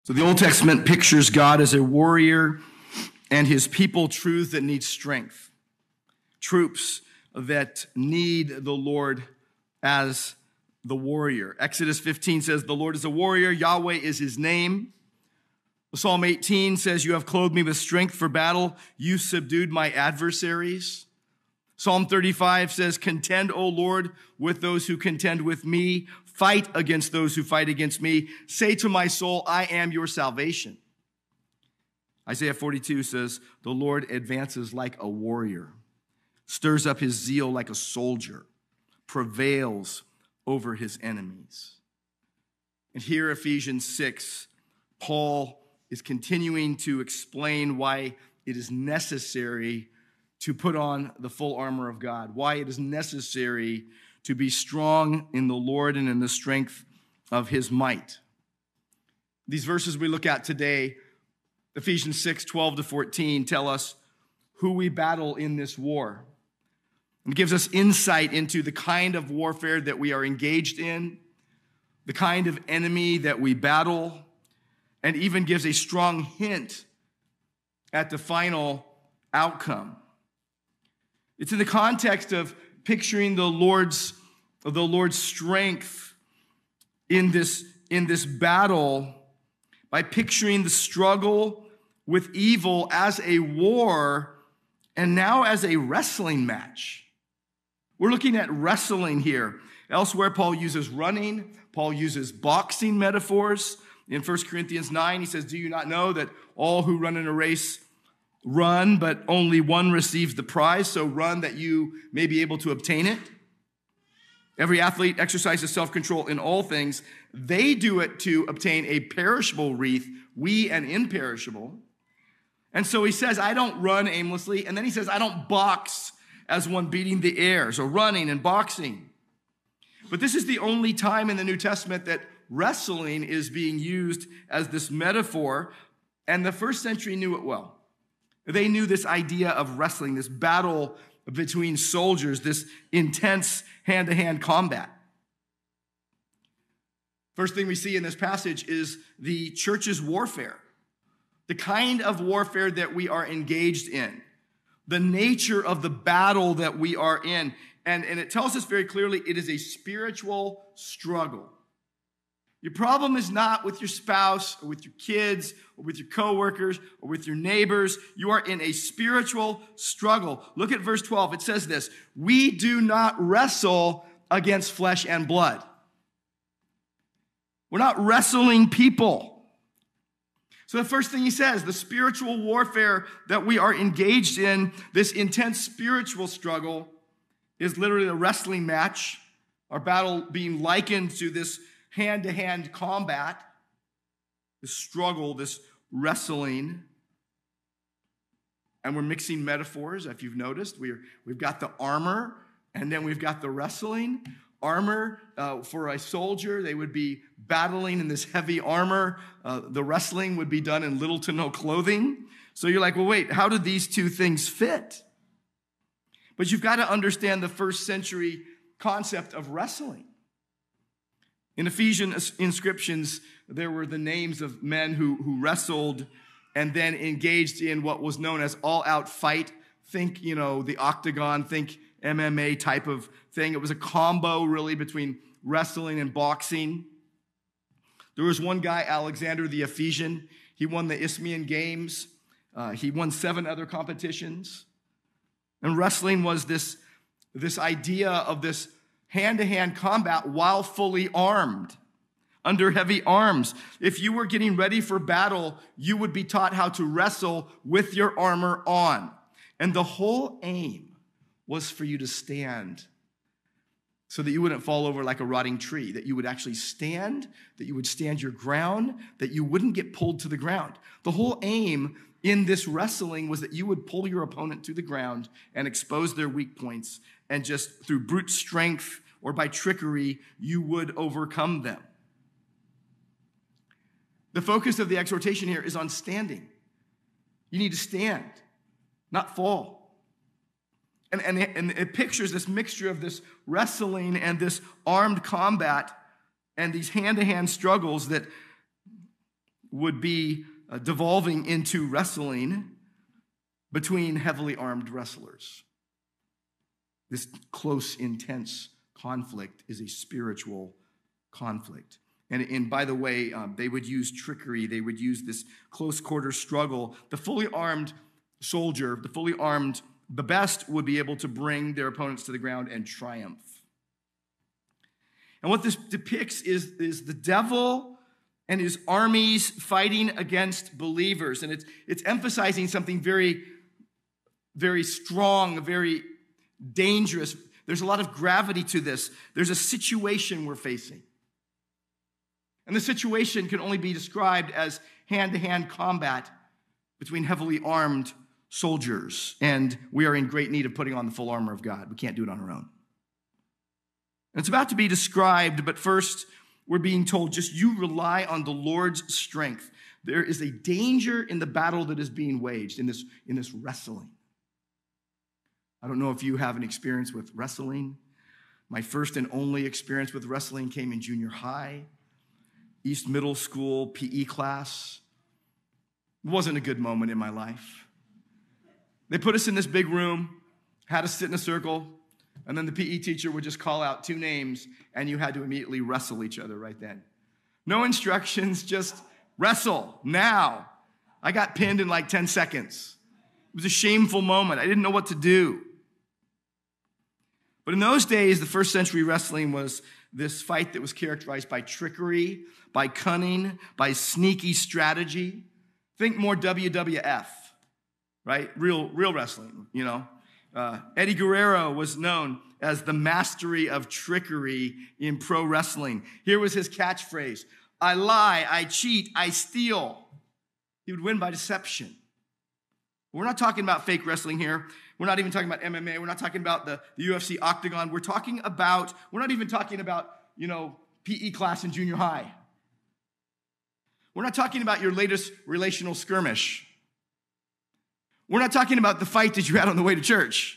So the Old Testament pictures God as a warrior and his people truths that need strength. Troops that need the Lord as the warrior. Exodus 15 says, the Lord is a warrior, Yahweh is his name. Psalm 18 says, you have clothed me with strength for battle, you subdued my adversaries. Psalm 35 says, contend, O Lord, with those who contend with me. Fight against those who fight against me. Say to my soul, I am your salvation. Isaiah 42 says, the Lord advances like a warrior, stirs up his zeal like a soldier, prevails over his enemies. And here, Ephesians 6, Paul is continuing to explain why it is necessary to put on the full armor of God, why it is necessary to be strong in the Lord and in the strength of his might. These verses we look at today, Ephesians 6, 12 to 14, tell us who we battle in this war. It gives us insight into the kind of warfare that we are engaged in, the kind of enemy that we battle, and even gives a strong hint at the final outcome. It's in the context of picturing the Lord's strength in this battle by picturing the struggle with evil as a war and now as a wrestling match. We're looking at wrestling here. Elsewhere, Paul uses running. Paul uses boxing metaphors. In 1 Corinthians 9, he says, do you not know that all who run in a race run, but only one receives the prize? So run that you may be able to obtain it. Every athlete exercises self-control in all things. They do it to obtain a perishable wreath, we an imperishable. And so he says, I don't run aimlessly. And then he says, I don't box as one beating the air. So running and boxing. But this is the only time in the New Testament that wrestling is being used as this metaphor. And the first century knew it well. They knew this idea of wrestling, this battle between soldiers, this intense hand-to-hand combat. First thing we see in this passage is the church's warfare, the kind of warfare that we are engaged in, the nature of the battle that we are in. And it tells us very clearly it is a spiritual struggle. Your problem is not with your spouse or with your kids or with your coworkers or with your neighbors. You are in a spiritual struggle. Look at verse 12. It says this, we do not wrestle against flesh and blood. We're not wrestling people. So the first thing he says, the spiritual warfare that we are engaged in, this intense spiritual struggle, is literally a wrestling match, our battle being likened to this hand-to-hand combat, this struggle, this wrestling. And we're mixing metaphors, if you've noticed. We've got the armor, and then we've got the wrestling. Armor, for a soldier, they would be battling in this heavy armor. The wrestling would be done in little to no clothing. So you're like, well, wait, how did these two things fit? But you've got to understand the first century concept of wrestling. In Ephesian inscriptions, there were the names of men who wrestled and then engaged in what was known as all-out fight. Think, the octagon, think MMA type of thing. It was a combo, really, between wrestling and boxing. There was one guy, Alexander the Ephesian. He won the Isthmian Games. He won 7 other competitions. And wrestling was this idea of this hand-to-hand combat while fully armed, under heavy arms. If you were getting ready for battle, you would be taught how to wrestle with your armor on. And the whole aim was for you to stand so that you wouldn't fall over like a rotting tree, that you would actually stand, that you would stand your ground, that you wouldn't get pulled to the ground. The whole aim in this wrestling was that you would pull your opponent to the ground and expose their weak points, and just through brute strength or by trickery, you would overcome them. The focus of the exhortation here is on standing. You need to stand, not fall. And it pictures this mixture of this wrestling and this armed combat and these hand-to-hand struggles that would be devolving into wrestling between heavily armed wrestlers. This close, intense conflict is a spiritual conflict. And by the way, they would use trickery. They would use this close quarter struggle. The fully armed soldier, the best would be able to bring their opponents to the ground and triumph. And what this depicts is the devil and his armies fighting against believers. And it's emphasizing something very, very strong, very dangerous. There's a lot of gravity to this. There's a situation we're facing. And the situation can only be described as hand-to-hand combat between heavily armed soldiers. And we are in great need of putting on the full armor of God. We can't do it on our own. And it's about to be described, but first we're being told just you rely on the Lord's strength. There is a danger in the battle that is being waged in this wrestling. I don't know if you have an experience with wrestling. My first and only experience with wrestling came in junior high, East Middle School PE class. It wasn't a good moment in my life. They put us in this big room, had us sit in a circle, and then the PE teacher would just call out 2 names, and you had to immediately wrestle each other right then. No instructions, just wrestle now. I got pinned in like 10 seconds. It was a shameful moment. I didn't know what to do. But in those days, the first century wrestling was this fight that was characterized by trickery, by cunning, by sneaky strategy. Think more WWF, right? Real wrestling, you know. Eddie Guerrero was known as the mastery of trickery in pro wrestling. Here was his catchphrase: I lie, I cheat, I steal. He would win by deception. We're not talking about fake wrestling here. We're not even talking about MMA. We're not talking about the UFC octagon. We're not even talking about, PE class in junior high. We're not talking about your latest relational skirmish. We're not talking about the fight that you had on the way to church.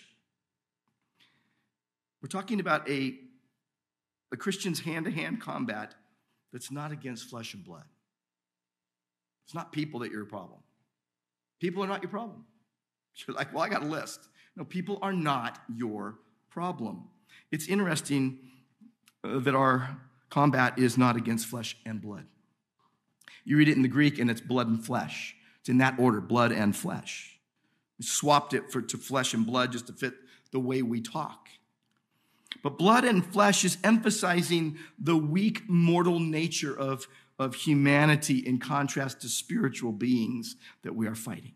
We're talking about a Christian's hand-to-hand combat that's not against flesh and blood. It's not people that are your problem. People are not your problem. You're like, well, I got a list. No, people are not your problem. It's interesting that our combat is not against flesh and blood. You read it in the Greek, and it's blood and flesh. It's in that order, blood and flesh. We swapped it to flesh and blood just to fit the way we talk. But blood and flesh is emphasizing the weak, mortal nature of humanity in contrast to spiritual beings that we are fighting.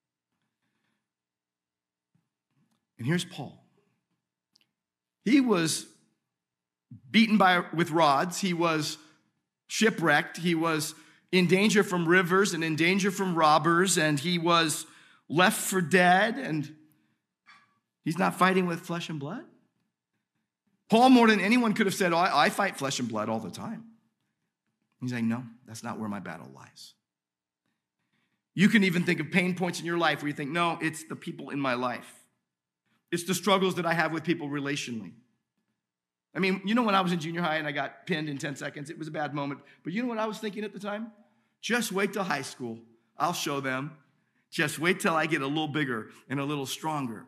And here's Paul. He was beaten with rods. He was shipwrecked. He was in danger from rivers and in danger from robbers, and he was left for dead, and he's not fighting with flesh and blood. Paul, more than anyone, could have said, I fight flesh and blood all the time. He's saying, no, that's not where my battle lies. You can even think of pain points in your life where you think, no, it's the people in my life. It's the struggles that I have with people relationally. I mean, when I was in junior high and I got pinned in 10 seconds, it was a bad moment. But you know what I was thinking at the time? Just wait till high school. I'll show them. Just wait till I get a little bigger and a little stronger.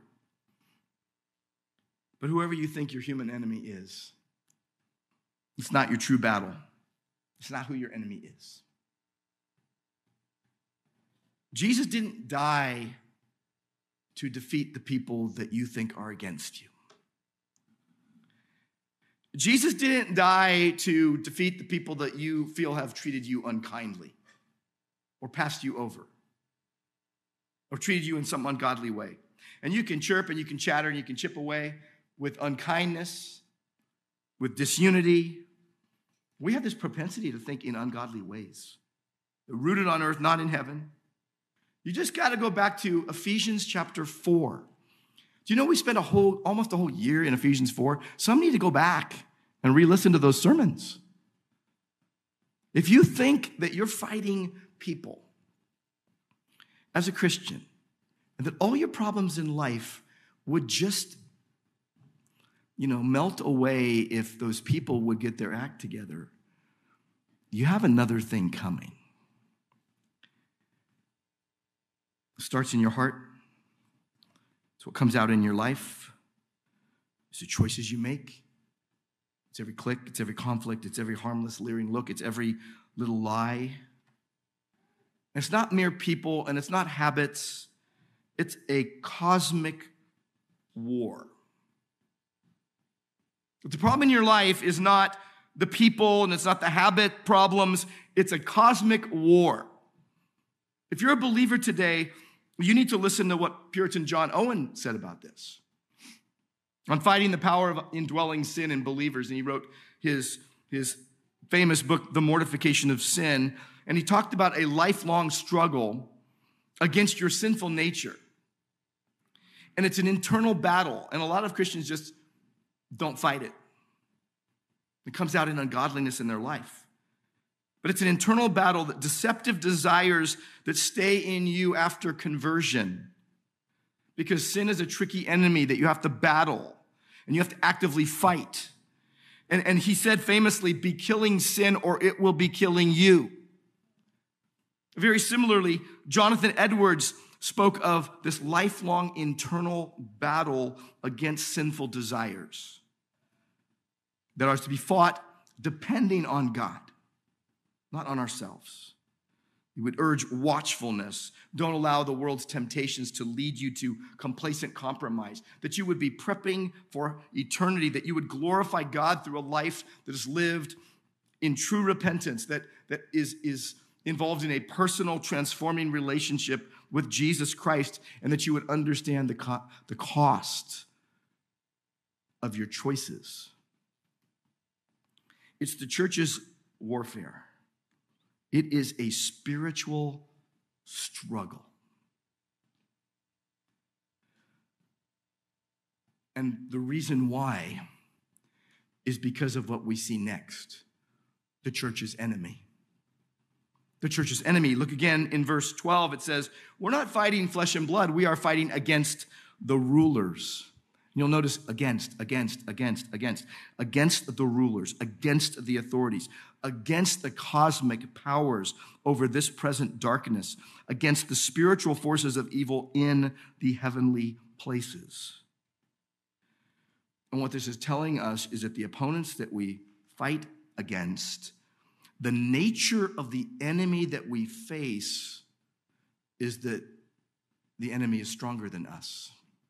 But whoever you think your human enemy is, it's not your true battle. It's not who your enemy is. Jesus didn't die to defeat the people that you think are against you. Jesus didn't die to defeat the people that you feel have treated you unkindly or passed you over or treated you in some ungodly way. And you can chirp and you can chatter and you can chip away with unkindness, with disunity. We have this propensity to think in ungodly ways. They're rooted on earth, not in heaven. You just got to go back to Ephesians chapter 4. Do you know we spent almost a whole year in Ephesians 4? Some need to go back and re-listen to those sermons. If you think that you're fighting people as a Christian, and that all your problems in life would just, melt away if those people would get their act together, you have another thing coming. starts in your heart. It's what comes out in your life. It's the choices you make. It's every click, it's every conflict, it's every harmless, leering look, it's every little lie. And it's not mere people, and it's not habits. It's a cosmic war. But the problem in your life is not the people, and it's not the habit problems. It's a cosmic war. If you're a believer today, you need to listen to what Puritan John Owen said about this. On fighting the power of indwelling sin in believers, and he wrote his famous book, The Mortification of Sin, and he talked about a lifelong struggle against your sinful nature. And it's an internal battle, and a lot of Christians just don't fight it. It comes out in ungodliness in their life. But it's an internal battle, that deceptive desires that stay in you after conversion. Because sin is a tricky enemy that you have to battle, and you have to actively fight. And he said famously, be killing sin or it will be killing you. Very similarly, Jonathan Edwards spoke of this lifelong internal battle against sinful desires that are to be fought depending on God, not on ourselves. He would urge watchfulness. Don't allow the world's temptations to lead you to complacent compromise, that you would be prepping for eternity, that you would glorify God through a life that is lived in true repentance, that is involved in a personal transforming relationship with Jesus Christ, and that you would understand the cost of your choices. It's the church's warfare. It is a spiritual struggle. And the reason why is because of what we see next, the church's enemy. The church's enemy. Look again in verse 12. It says, we're not fighting flesh and blood. We are fighting against the rulers. You'll notice against the rulers, against the authorities, against the cosmic powers over this present darkness, against the spiritual forces of evil in the heavenly places. And what this is telling us is that the opponents that we fight against, the nature of the enemy that we face is that the enemy is stronger than us.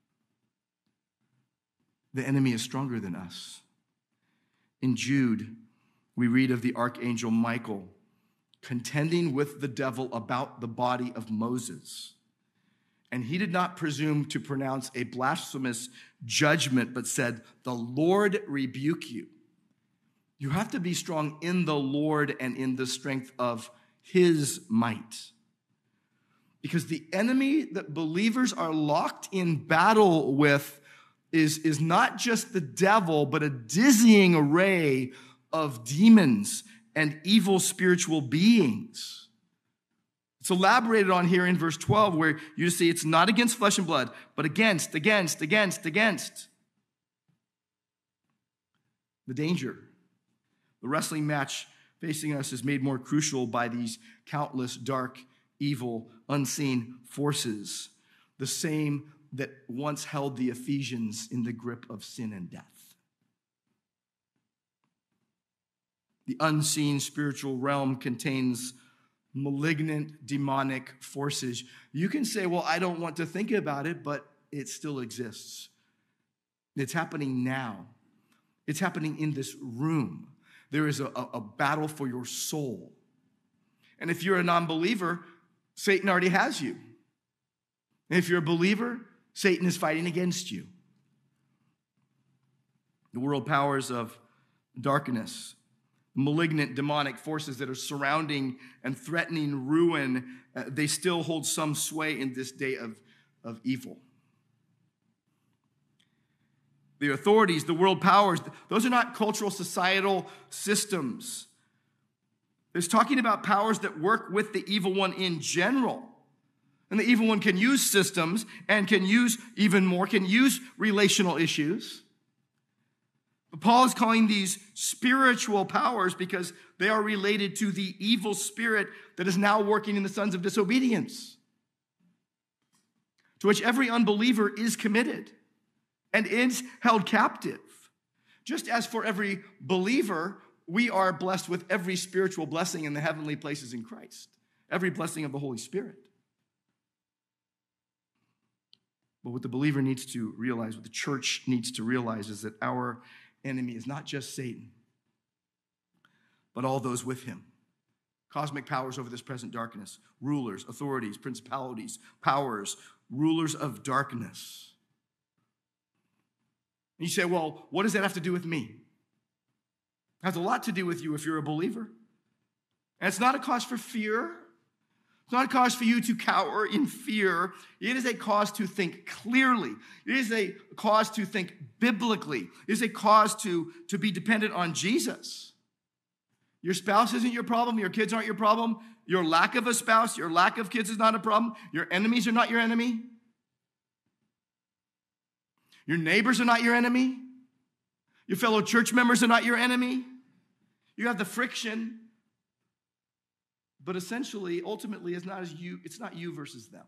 The enemy is stronger than us. In Jude, we read of the archangel Michael contending with the devil about the body of Moses. And he did not presume to pronounce a blasphemous judgment, but said, the Lord rebuke you. You have to be strong in the Lord and in the strength of his might. Because the enemy that believers are locked in battle with is not just the devil, but a dizzying array of demons and evil spiritual beings. It's elaborated on here in verse 12, where you see it's not against flesh and blood, but against. The danger. The wrestling match facing us is made more crucial by these countless dark, evil, unseen forces, the same that once held the Ephesians in the grip of sin and death. The unseen spiritual realm contains malignant, demonic forces. You can say, well, I don't want to think about it, but it still exists. It's happening now. It's happening in this room. There is a battle for your soul. And if you're a non-believer, Satan already has you. And if you're a believer, Satan is fighting against you. The world powers of darkness, malignant demonic forces that are surrounding and threatening ruin, they still hold some sway in this day of evil. The authorities, the world powers, those are not cultural, societal systems. It's talking about powers that work with the evil one in general. And the evil one can use systems and can use even more, can use relational issues. But Paul is calling these spiritual powers because they are related to the evil spirit that is now working in the sons of disobedience. to which every unbeliever is committed and is held captive. Just as for every believer, we are blessed with every spiritual blessing in the heavenly places in Christ, every blessing of the Holy Spirit. But what the believer needs to realize, what the church needs to realize, is that our enemy is not just Satan, but all those with him. Cosmic powers over this present darkness, rulers, authorities, principalities, powers, rulers of darkness. And you say, well, what does that have to do with me? It has a lot to do with you if you're a believer. And it's not a cause for fear. It's not a cause for you to cower in fear. It is a cause to think clearly. It is a cause to think biblically. It is a cause to be dependent on Jesus. Your spouse isn't your problem. Your kids aren't your problem. Your lack of a spouse, your lack of kids is not a problem. Your enemies are not your enemy. Your neighbors are not your enemy. Your fellow church members are not your enemy. You have the friction, but essentially, ultimately, it's not you versus them.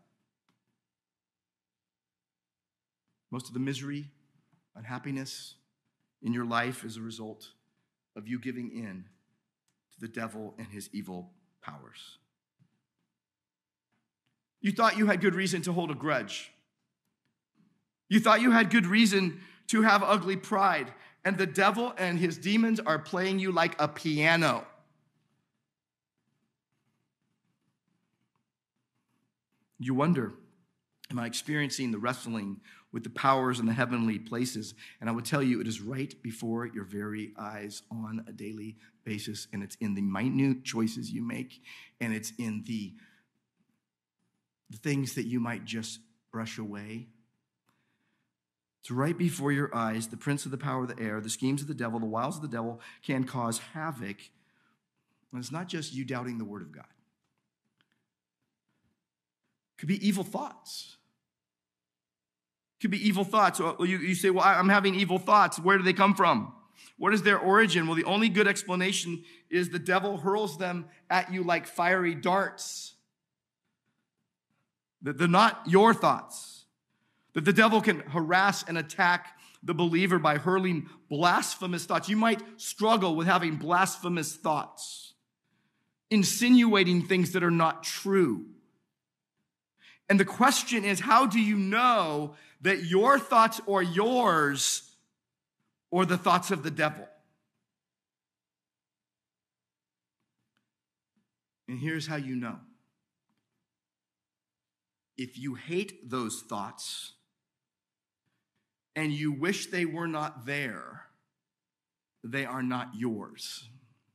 Most of the misery, unhappiness in your life is a result of you giving in to the devil and his evil powers. You thought you had good reason to hold a grudge. You thought you had good reason to have ugly pride, and the devil and his demons are playing you like a piano. You wonder, am I experiencing the wrestling with the powers in the heavenly places? And I would tell you, it is right before your very eyes on a daily basis, and it's in the minute choices you make, and it's in the things that you might just brush away. It's right before your eyes. The prince of the power of the air, the schemes of the devil, the wiles of the devil can cause havoc. And it's not just you doubting the word of God. It could be evil thoughts. It could be evil thoughts. You say, well, I'm having evil thoughts. Where do they come from? What is their origin? Well, the only good explanation is the devil hurls them at you like fiery darts. That they're not your thoughts. That the devil can harass and attack the believer by hurling blasphemous thoughts. You might struggle with having blasphemous thoughts, insinuating things that are not true. And the question is, how do you know that your thoughts are yours or the thoughts of the devil? And here's how you know. If you hate those thoughts and you wish they were not there, they are not yours.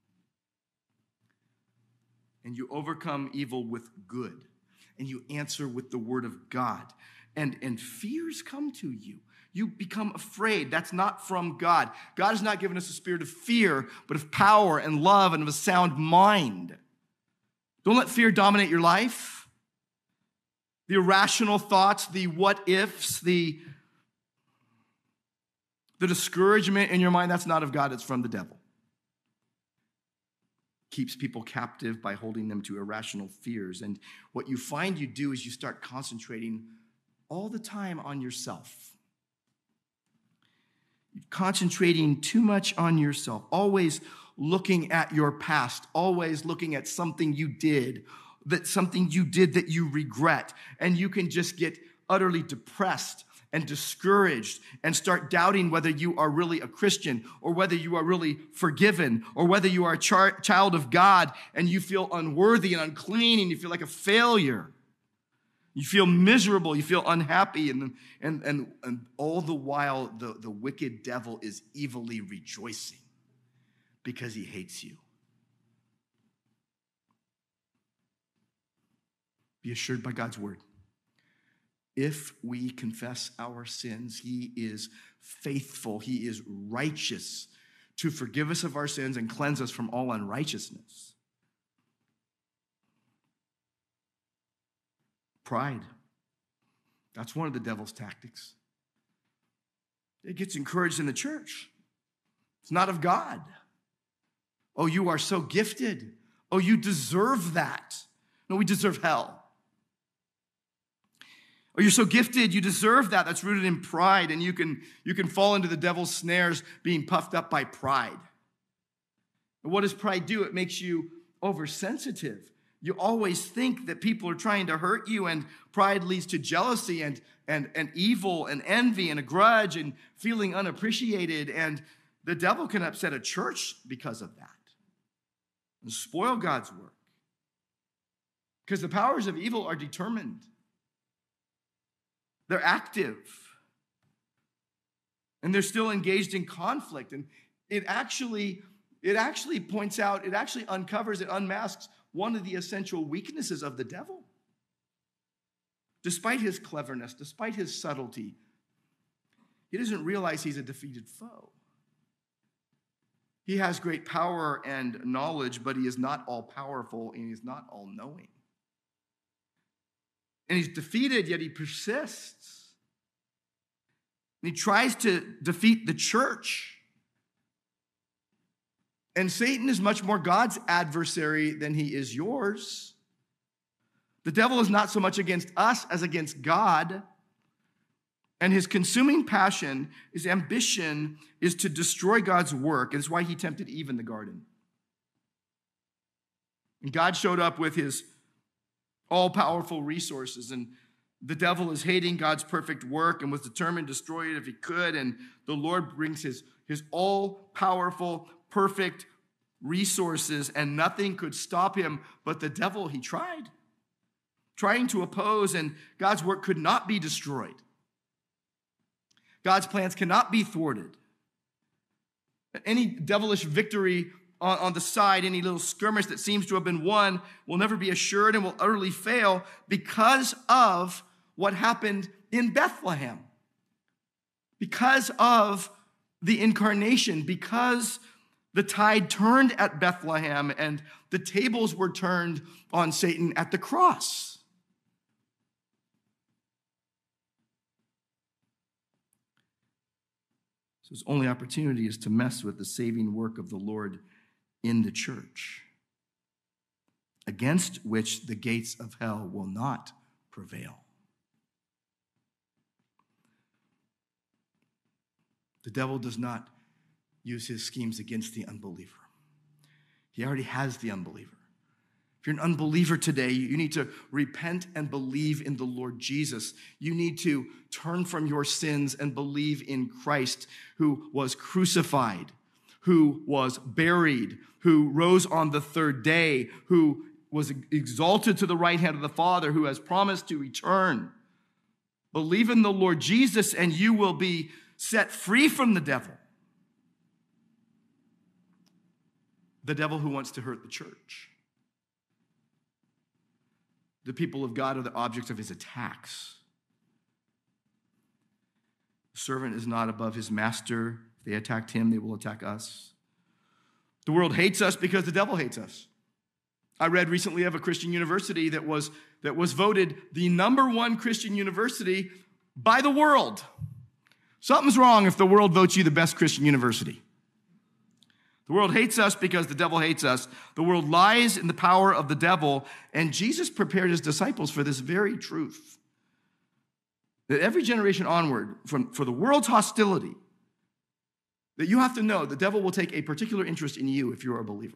And you overcome evil with good. And you answer with the word of God. And fears come to you. You become afraid. That's not from God. God has not given us a spirit of fear, but of power and love and of a sound mind. Don't let fear dominate your life. The irrational thoughts, the what ifs, the discouragement in your mind, that's not of God, it's from the devil. Keeps people captive by holding them to irrational fears. And what you find you do is you start concentrating all the time on yourself. Concentrating too much on yourself, always looking at your past, always looking at something you did that you regret. And you can just get utterly depressed and discouraged and start doubting whether you are really a Christian or whether you are really forgiven or whether you are a child of God and you feel unworthy and unclean and you feel like a failure. You feel miserable, you feel unhappy, and all the while the wicked devil is evilly rejoicing because he hates you. Be assured by God's word. If we confess our sins, he is faithful, he is righteous to forgive us of our sins and cleanse us from all unrighteousness. Pride. That's one of the devil's tactics. It gets encouraged in the church. It's not of God. Oh, you are so gifted. Oh, you deserve that. No, we deserve hell. Or you're so gifted, you deserve that. That's rooted in pride, and you can fall into the devil's snares being puffed up by pride. And what does pride do? It makes you oversensitive. You always think that people are trying to hurt you, and pride leads to jealousy and evil and envy and a grudge and feeling unappreciated. And the devil can upset a church because of that and spoil God's work. Because the powers of evil are determined. They're active. And they're still engaged in conflict. And it actually points out, it actually uncovers, it unmasks one of the essential weaknesses of the devil. Despite his cleverness, despite his subtlety, he doesn't realize he's a defeated foe. He has great power and knowledge, but he is not all powerful and he is not all knowing. And he's defeated, yet he persists. And he tries to defeat the church. And Satan is much more God's adversary than he is yours. The devil is not so much against us as against God. And his consuming passion, his ambition, is to destroy God's work. And it's why he tempted Eve in the garden. And God showed up with his all-powerful resources. And the devil is hating God's perfect work and was determined to destroy it if he could. And the Lord brings his all-powerful, perfect resources, and nothing could stop him but the devil. He tried, trying to oppose, and God's work could not be destroyed. God's plans cannot be thwarted. Any devilish victory on the side, any little skirmish that seems to have been won, will never be assured and will utterly fail because of what happened in Bethlehem. Because of the incarnation, because the tide turned at Bethlehem and the tables were turned on Satan at the cross. So his only opportunity is to mess with the saving work of the Lord in the church, against which the gates of hell will not prevail. The devil does not use his schemes against the unbeliever. He already has the unbeliever. If you're an unbeliever today, you need to repent and believe in the Lord Jesus. You need to turn from your sins and believe in Christ, who was crucified, who was buried, who rose on the third day, who was exalted to the right hand of the Father, who has promised to return. Believe in the Lord Jesus and you will be set free from the devil. The devil who wants to hurt the church. The people of God are the objects of his attacks. The servant is not above his master. If they attacked him, they will attack us. The world hates us because the devil hates us. I read recently of a Christian university that was voted the #1 Christian university by the world. Something's wrong if the world votes you the best Christian university. The world hates us because the devil hates us. The world lies in the power of the devil, and Jesus prepared his disciples for this very truth. That every generation onward, for the world's hostility, that you have to know the devil will take a particular interest in you if you're a believer.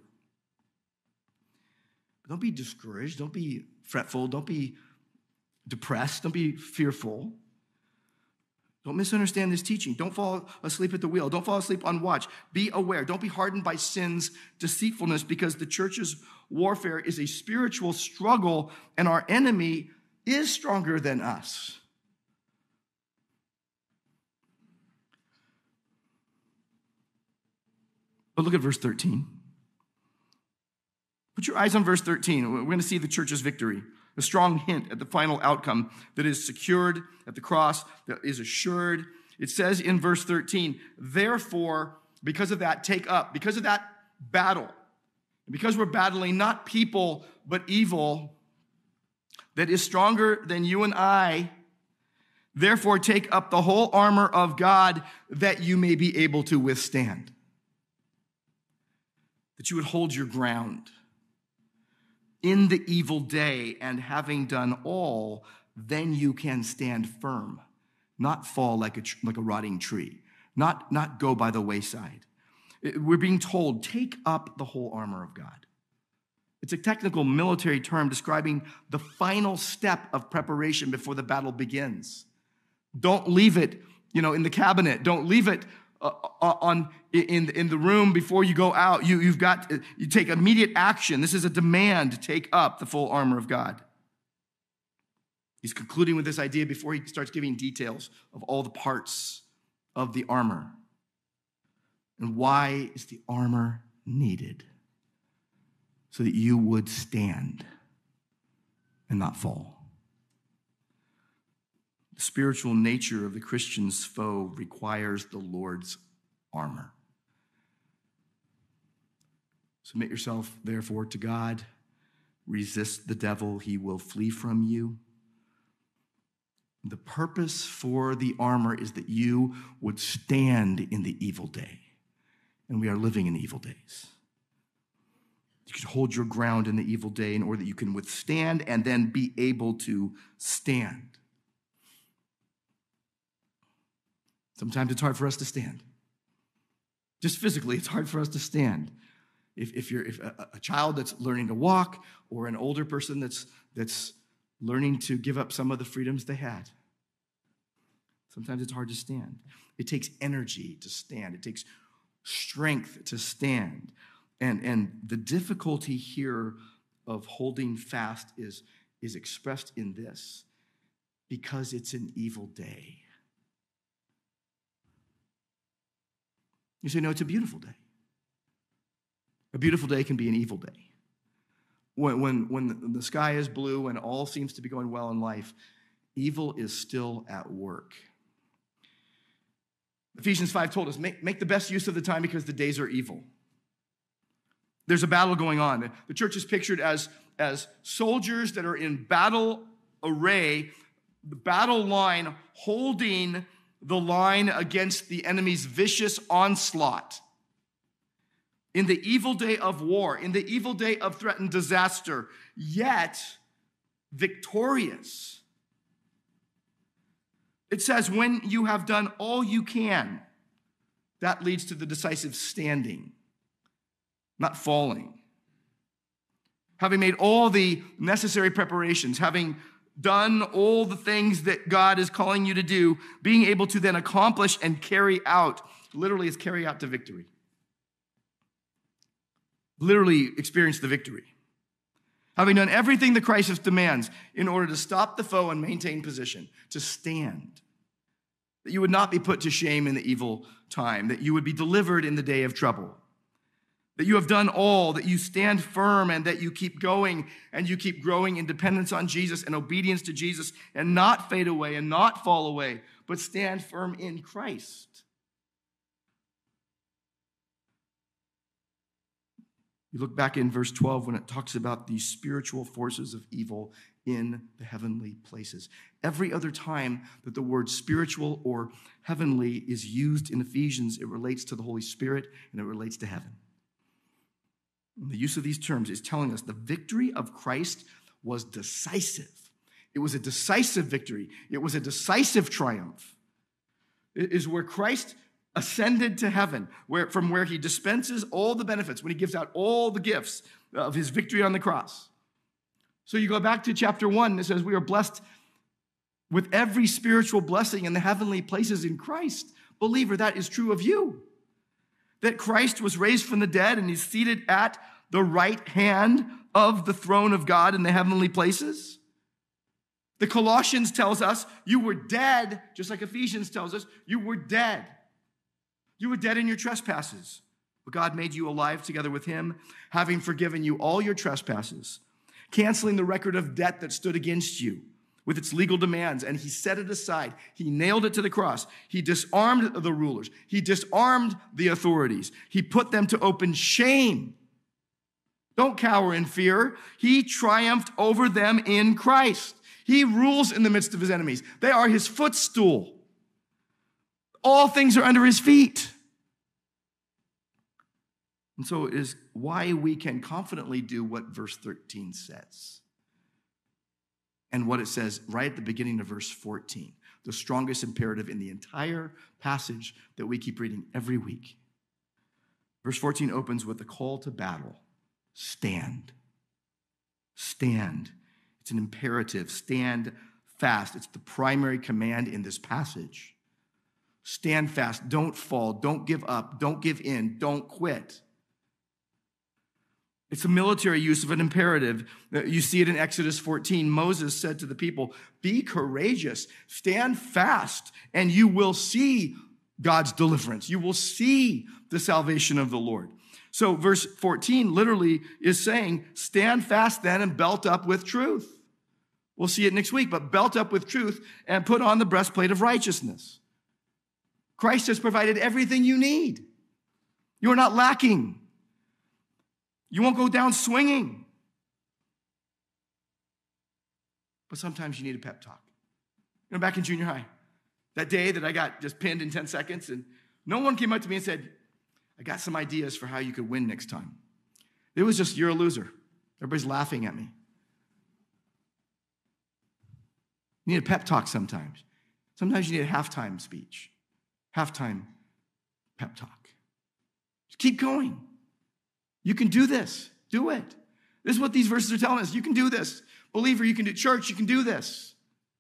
But don't be discouraged. Don't be fretful. Don't be depressed. Don't be fearful. Don't misunderstand this teaching. Don't fall asleep at the wheel. Don't fall asleep on watch. Be aware. Don't be hardened by sin's deceitfulness, because the church's warfare is a spiritual struggle and our enemy is stronger than us. But look at verse 13. Put your eyes on verse 13. We're going to see the church's victory. A strong hint at the final outcome that is secured at the cross, that is assured. It says in verse 13, therefore, because of that, take up, because of that battle, because we're battling not people, but evil that is stronger than you and I, therefore take up the whole armor of God that you may be able to withstand. That you would hold your ground in the evil day, and having done all, then you can stand firm, not fall like a rotting tree, not go by the wayside. We're being told, take up the whole armor of God. It's a technical military term describing the final step of preparation before the battle begins. Don't leave it, in the cabinet. Don't leave it in the room before you go out. You take immediate action. This is a demand to take up the full armor of God. He's concluding with this idea before he starts giving details of all the parts of the armor. And why is the armor needed? So that you would stand and not fall. The spiritual nature of the Christian's foe requires the Lord's armor. Submit yourself, therefore, to God. Resist the devil, he will flee from you. The purpose for the armor is that you would stand in the evil day. And we are living in evil days. You can hold your ground in the evil day in order that you can withstand and then be able to stand. Sometimes it's hard for us to stand. Just physically, it's hard for us to stand. If you're a child that's learning to walk, or an older person that's learning to give up some of the freedoms they had, sometimes it's hard to stand. It takes energy to stand. It takes strength to stand. And the difficulty here of holding fast is expressed in this, because it's an evil day. You say, no, it's a beautiful day. A beautiful day can be an evil day. When the sky is blue and all seems to be going well in life, evil is still at work. Ephesians 5 told us, make the best use of the time because the days are evil. There's a battle going on. The church is pictured as soldiers that are in battle array, the battle line, holding the line against the enemy's vicious onslaught. In the evil day of war, in the evil day of threatened disaster, yet victorious. It says, when you have done all you can, that leads to the decisive standing, not falling. Having made all the necessary preparations, having done all the things that God is calling you to do, being able to then accomplish and carry out, literally is carry out to victory. Literally experience the victory. Having done everything the crisis demands in order to stop the foe and maintain position, to stand. That you would not be put to shame in the evil time, that you would be delivered in the day of trouble. That you have done all, that you stand firm, and that you keep going and you keep growing in dependence on Jesus and obedience to Jesus, and not fade away and not fall away, but stand firm in Christ. You look back in verse 12 when it talks about the spiritual forces of evil in the heavenly places. Every other time that the word spiritual or heavenly is used in Ephesians, it relates to the Holy Spirit and it relates to heaven. And the use of these terms is telling us the victory of Christ was decisive. It was a decisive victory. It was a decisive triumph. It is where Christ ascended to heaven, from where he dispenses all the benefits, when he gives out all the gifts of his victory on the cross. So you go back to chapter 1, and it says we are blessed with every spiritual blessing in the heavenly places in Christ. Believer, that is true of you. That Christ was raised from the dead and he's seated at the right hand of the throne of God in the heavenly places. The Colossians tells us you were dead, just like Ephesians tells us, you were dead. You were dead in your trespasses, but God made you alive together with him, having forgiven you all your trespasses, canceling the record of debt that stood against you with its legal demands, and he set it aside. He nailed it to the cross. He disarmed the rulers. He disarmed the authorities. He put them to open shame. Don't cower in fear. He triumphed over them in Christ. He rules in the midst of his enemies. They are his footstool. All things are under his feet. And so it is why we can confidently do what verse 13 says. and what it says right at the beginning of verse 14, the strongest imperative in the entire passage that we keep reading every week. Verse 14 opens with a call to battle. Stand. Stand. It's an imperative. Stand fast. It's the primary command in this passage. Stand fast. Don't fall. Don't give up. Don't give in. Don't quit. It's a military use of an imperative. You see it in Exodus 14. Moses said to the people, be courageous, stand fast, and you will see God's deliverance. You will see the salvation of the Lord. So verse 14 literally is saying, stand fast then and belt up with truth. We'll see it next week, but belt up with truth and put on the breastplate of righteousness. Christ has provided everything you need. You are not lacking. You won't go down swinging. But sometimes you need a pep talk. You know, back in junior high, that day that I got just pinned in 10 seconds, and no one came up to me and said, I got some ideas for how you could win next time. It was just, you're a loser. Everybody's laughing at me. You need a pep talk sometimes. Sometimes you need a halftime speech, halftime pep talk. Just keep going. You can do this. Do it. This is what these verses are telling us. You can do this. Believer, you can do church, you can do this.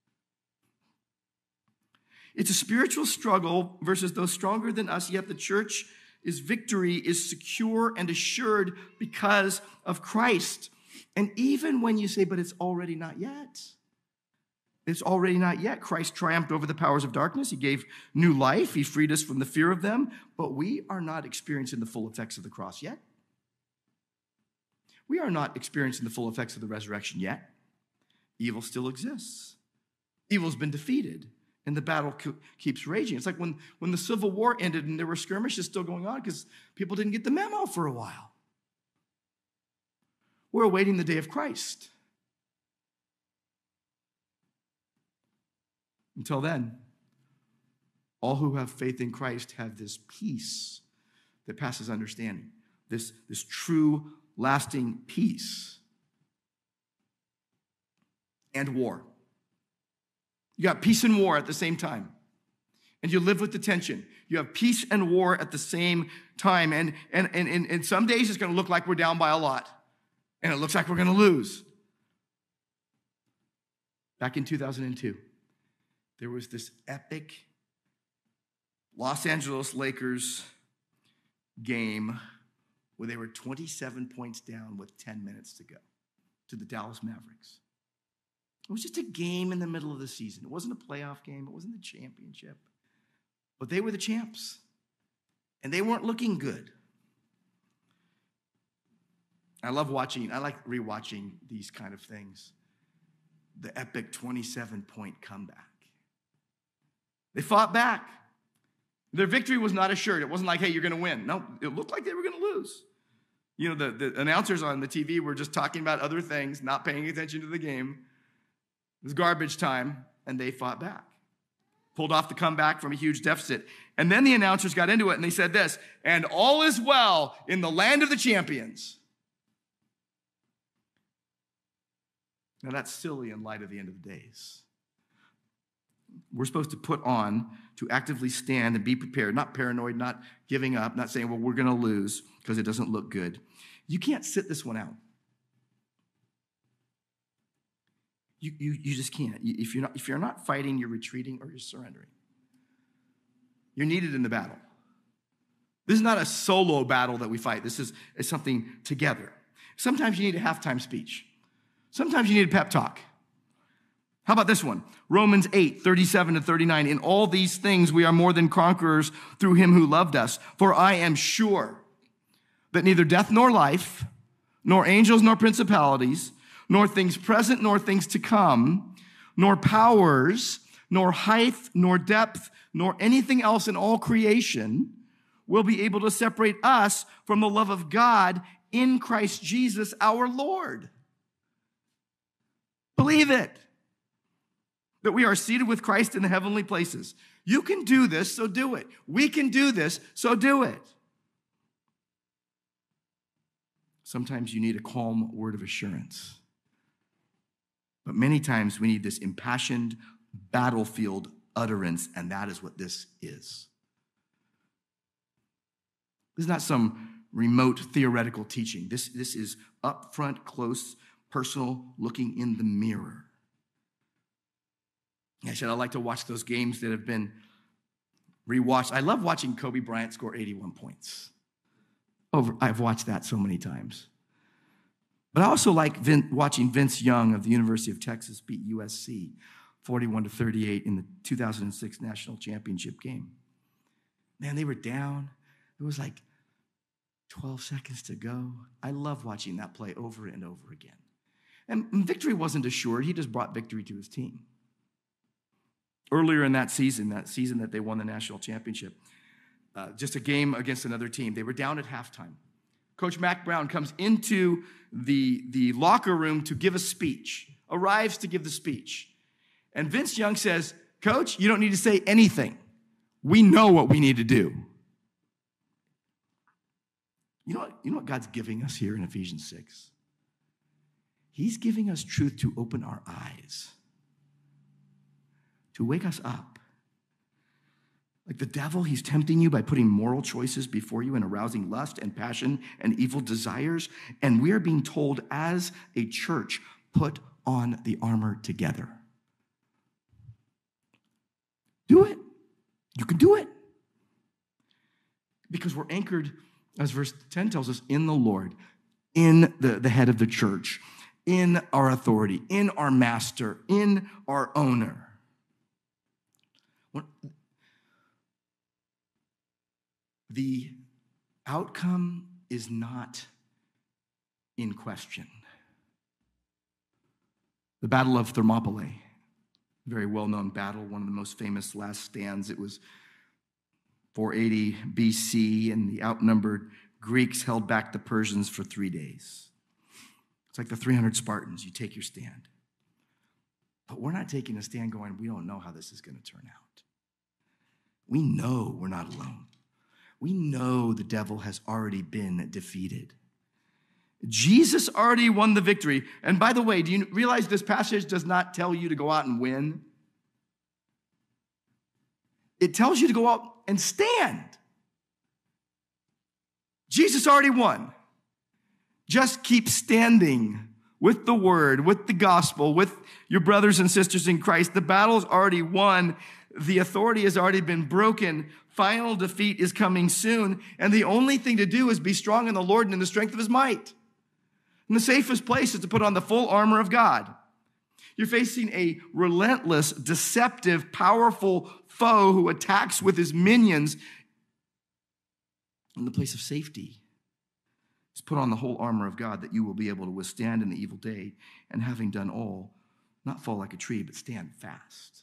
It's a spiritual struggle versus those stronger than us, yet the church's victory is secure and assured because of Christ. And even when you say, but it's already not yet. It's already not yet. Christ triumphed over the powers of darkness. He gave new life. He freed us from the fear of them. But we are not experiencing the full effects of the cross yet. We are not experiencing the full effects of the resurrection yet. Evil still exists. Evil's been defeated, and the battle keeps raging. It's like when the Civil War ended and there were skirmishes still going on because people didn't get the memo for a while. We're awaiting the day of Christ. Until then, all who have faith in Christ have this peace that passes understanding, this true, lasting peace. And war. You got peace and war at the same time. And you live with the tension. You have peace and war at the same time. And some days it's going to look like we're down by a lot. And it looks like we're going to lose. Back in 2002, there was this epic Los Angeles Lakers game where they were 27 points down with 10 minutes to go to the Dallas Mavericks. It was just a game in the middle of the season. It wasn't a playoff game. It wasn't the championship. But they were the champs. And they weren't looking good. I like rewatching these kind of things. The epic 27-point comeback. They fought back. Their victory was not assured. It wasn't like, hey, you're going to win. No, it looked like they were going to lose. You know, the announcers on the TV were just talking about other things, not paying attention to the game. It was garbage time, and they fought back. Pulled off the comeback from a huge deficit. And then the announcers got into it, and they said this, and all is well in the land of the champions. Now, that's silly in light of the end of the days. We're supposed to put on, to actively stand and be prepared, not paranoid, not giving up, not saying, well, we're going to lose because it doesn't look good. You can't sit this one out. You just can't. If you're not fighting, you're retreating or you're surrendering. You're needed in the battle. This is not a solo battle that we fight. This is something together. Sometimes you need a halftime speech. Sometimes you need a pep talk. How about this one? Romans 8:37-39. In all these things we are more than conquerors through him who loved us. For I am sure that neither death nor life, nor angels nor principalities, nor things present, nor things to come, nor powers, nor height, nor depth, nor anything else in all creation will be able to separate us from the love of God in Christ Jesus our Lord. Believe it, that we are seated with Christ in the heavenly places. You can do this, so do it. We can do this, so do it. Sometimes you need a calm word of assurance. But many times we need this impassioned battlefield utterance, and that is what this is. This is not some remote theoretical teaching. This is upfront, close, personal, looking in the mirror. I said I like to watch those games that have been rewatched. I love watching Kobe Bryant score 81 points. I've watched that so many times. But I also like watching Vince Young of the University of Texas beat USC 41-38 in the 2006 national championship game. Man, they were down. It was like 12 seconds to go. I love watching that play over and over again. And victory wasn't assured. He just brought victory to his team. Earlier in that season that they won the national championship, just a game against another team, they were down at halftime. Coach Mack Brown comes into the locker room to give a speech, arrives to give the speech. And Vince Young says, Coach, you don't need to say anything. We know what we need to do. You know what God's giving us here in Ephesians 6? He's giving us truth to open our eyes, to wake us up. Like the devil, he's tempting you by putting moral choices before you and arousing lust and passion and evil desires. And we're being told as a church, put on the armor together. Do it. You can do it. Because we're anchored, as verse 10 tells us, in the Lord, in the head of the church, in our authority, in our master, in our owner. The outcome is not in question. The Battle of Thermopylae, very well-known battle, one of the most famous last stands. It was 480 BC, and the outnumbered Greeks held back the Persians for 3 days. It's like the 300 Spartans. You take your stand. But we're not taking a stand going, we don't know how this is going to turn out. We know we're not alone. We know the devil has already been defeated. Jesus already won the victory. And by the way, do you realize this passage does not tell you to go out and win? It tells you to go out and stand. Jesus already won. Just keep standing with the word, with the gospel, with your brothers and sisters in Christ. The battle's already won. The authority has already been broken. Final defeat is coming soon. And the only thing to do is be strong in the Lord and in the strength of his might. And the safest place is to put on the full armor of God. You're facing a relentless, deceptive, powerful foe who attacks with his minions. In the place of safety is put on the whole armor of God that you will be able to withstand in the evil day, and having done all, not fall like a tree, but stand fast.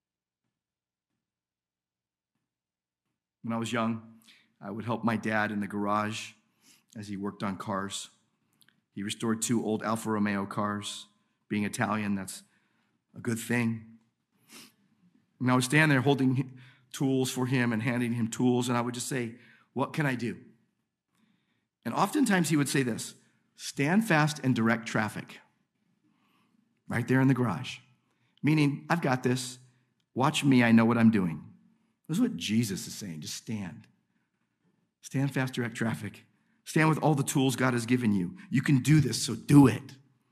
When I was young, I would help my dad in the garage as he worked on cars. He restored 2 old Alfa Romeo cars. Being Italian, that's a good thing. And I would stand there holding tools for him and handing him tools, and I would just say, what can I do? And oftentimes he would say this, stand fast and direct traffic. Right there in the garage. Meaning, I've got this. Watch me, I know what I'm doing. This is what Jesus is saying. Just stand. Stand fast, direct traffic. Stand with all the tools God has given you. You can do this, so do it.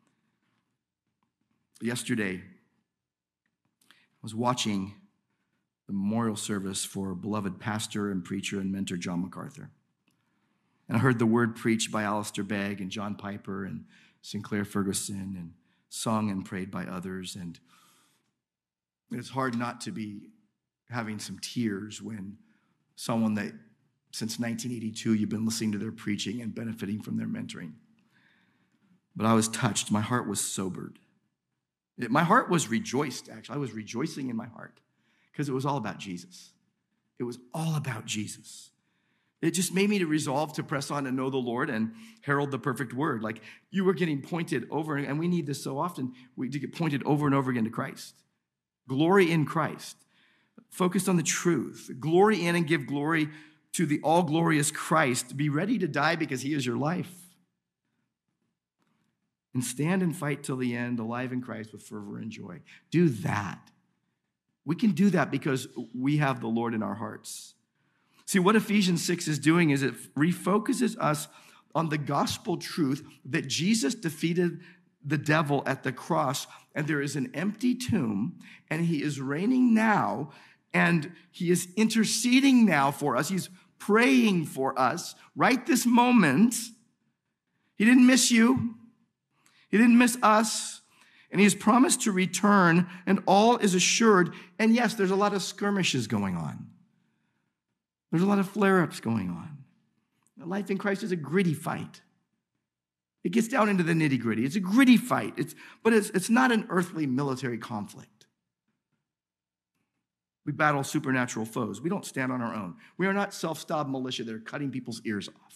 Yesterday, I was watching the memorial service for beloved pastor and preacher and mentor John MacArthur. And I heard the word preached by Alistair Begg and John Piper and Sinclair Ferguson and sung and prayed by others. And it's hard not to be having some tears when someone that since 1982 you've been listening to their preaching and benefiting from their mentoring. But I was touched. My heart was sobered. My heart was rejoiced, actually. I was rejoicing in my heart because it was all about Jesus. It was all about Jesus. It just made me to resolve to press on and know the Lord and herald the perfect word. Like you were getting pointed over, and we need this so often. We get pointed over and over again to Christ. Glory in Christ. Focused on the truth. Glory in and give glory to the all-glorious Christ. Be ready to die because he is your life. and stand and fight till the end, alive in Christ with fervor and joy. Do that. We can do that because we have the Lord in our hearts. See, what Ephesians 6 is doing is it refocuses us on the gospel truth that Jesus defeated the devil at the cross, and there is an empty tomb, and he is reigning now, and he is interceding now for us. He's praying for us right this moment. He didn't miss you. He didn't miss us. And he has promised to return, and all is assured. And yes, there's a lot of skirmishes going on. There's a lot of flare-ups going on. Life in Christ is a gritty fight. It gets down into the nitty-gritty. It's a gritty fight. But it's not an earthly military conflict. We battle supernatural foes. We don't stand on our own. We are not self-styled militia that are cutting people's ears off.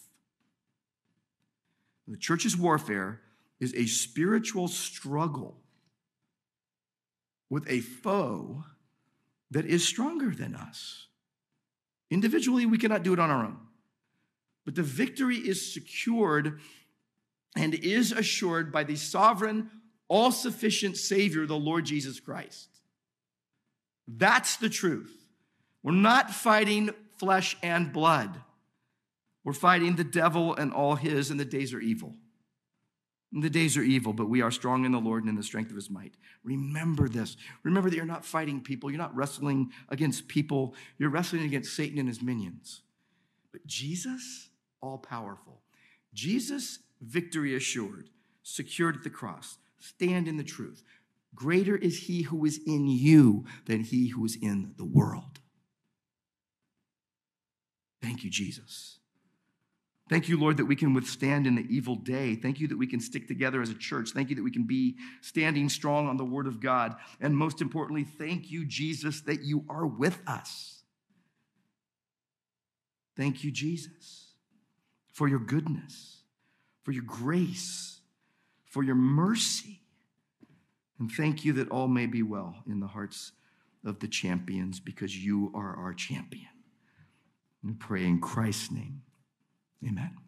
The church's warfare is a spiritual struggle with a foe that is stronger than us. Individually, we cannot do it on our own. But the victory is secured and is assured by the sovereign, all-sufficient Savior, the Lord Jesus Christ. That's the truth. We're not fighting flesh and blood. We're fighting the devil and all his, and the days are evil. And the days are evil, but we are strong in the Lord and in the strength of his might. Remember this. Remember that you're not fighting people. You're not wrestling against people. You're wrestling against Satan and his minions. But Jesus, all-powerful. Jesus, victory assured, secured at the cross. Stand in the truth. Greater is he who is in you than he who is in the world. Thank you, Jesus. Thank you, Lord, that we can withstand in the evil day. Thank you that we can stick together as a church. Thank you that we can be standing strong on the word of God. And most importantly, thank you, Jesus, that you are with us. Thank you, Jesus, for your goodness, for your grace, for your mercy. And thank you that all may be well in the hearts of the champions, because you are our champion. We pray in Christ's name. Amen.